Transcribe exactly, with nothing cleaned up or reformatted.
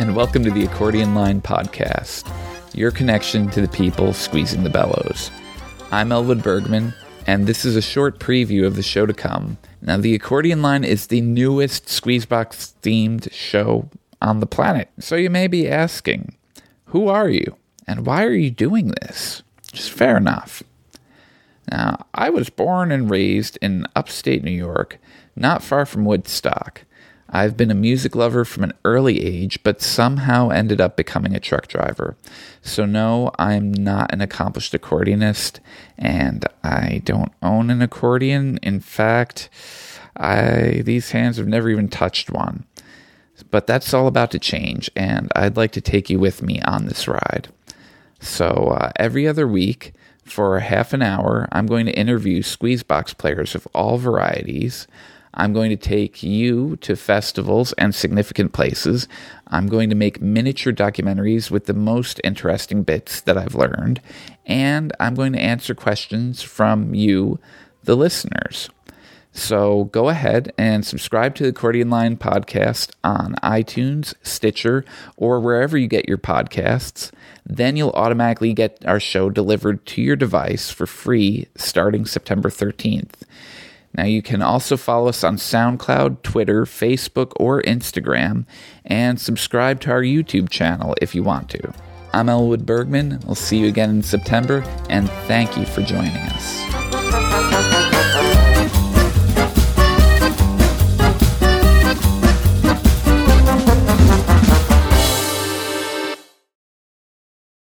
and welcome to the Accordion Line Podcast, your connection to the people squeezing the bellows. I'm Elwood Bergman, and this is a short preview of the show to come. Now, the Accordion Line is the newest Squeezebox-themed show on the planet. So you may be asking, who are you, and why are you doing this? Just fair enough. Now, I was born and raised in upstate New York, not far from Woodstock. I've been a music lover from an early age, but somehow ended up becoming a truck driver. So no, I'm not an accomplished accordionist, and I don't own an accordion. In fact, I these hands have never even touched one. But that's all about to change, and I'd like to take you with me on this ride. So uh, every other week, for half an hour, I'm going to interview Squeezebox players of all varieties. I'm going to take you to festivals and significant places. I'm going to make miniature documentaries with the most interesting bits that I've learned. And I'm going to answer questions from you, the listeners. So go ahead and subscribe to the Accordion Line Podcast on iTunes, Stitcher, or wherever you get your podcasts. Then you'll automatically get our show delivered to your device for free starting September thirteenth. Now, you can also follow us on SoundCloud, Twitter, Facebook, or Instagram, and subscribe to our YouTube channel if you want to. I'm Elwood Bergman. We'll see you again in September, and thank you for joining us.